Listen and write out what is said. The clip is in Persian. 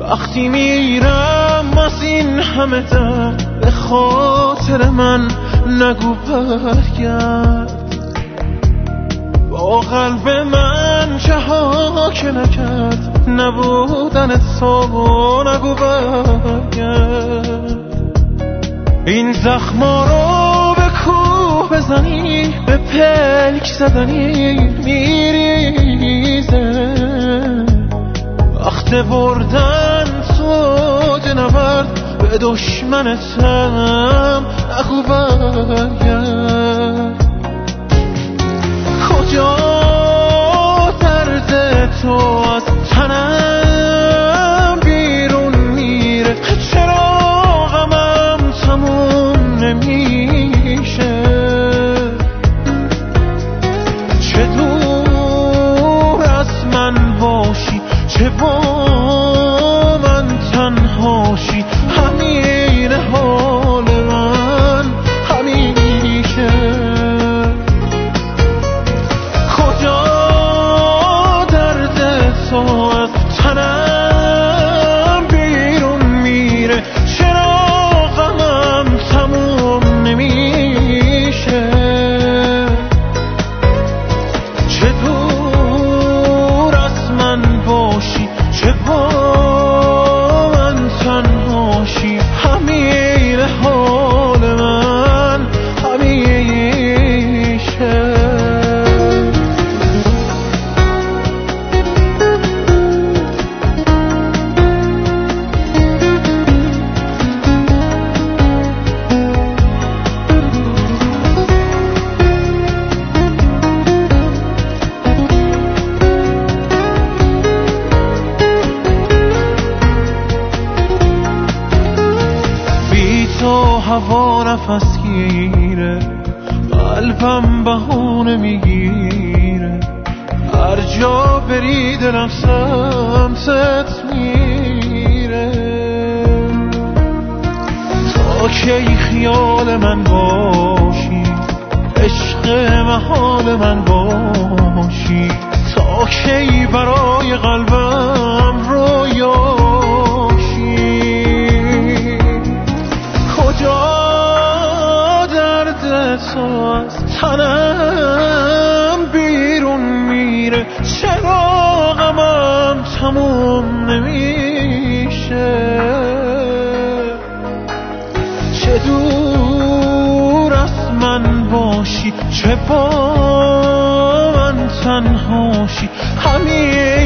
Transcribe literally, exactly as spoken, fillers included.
وقتی میرم از این همه درد به خاطر من نگو برگرد. با قلب من چه ها که نکرد نبودن تو نگو برگرد. این زخما رو به کوه بزنی به پلک زدنی میریزه. وقت بردن تو نبرد به دشمنتم نگو برگرد. کجا درد تو از تنم بیرون میره؟ چرا غمم تموم نمیشه؟ چه دور از من باشی چه با من تنهاشی، همین حال من همیشه. کجا درد تو از تنم بیرون میره؟ چرا غمم تموم نمیشه؟ چه دور از من باشی چه با من تنهاشی، همین حال من همیشه. هوا نفس گیره، قلبم بهونه میگیره، هر جا بری دلم سمتت میره. تا کی خیال من باشی، عشق محال من باشی، تا کی برای قلبم رویاشی. کجا درد تو از تنم بیرون میره؟ چرا غمم تموم نمیشه؟ چه دور از من باشی چه با من تنهاشی، همین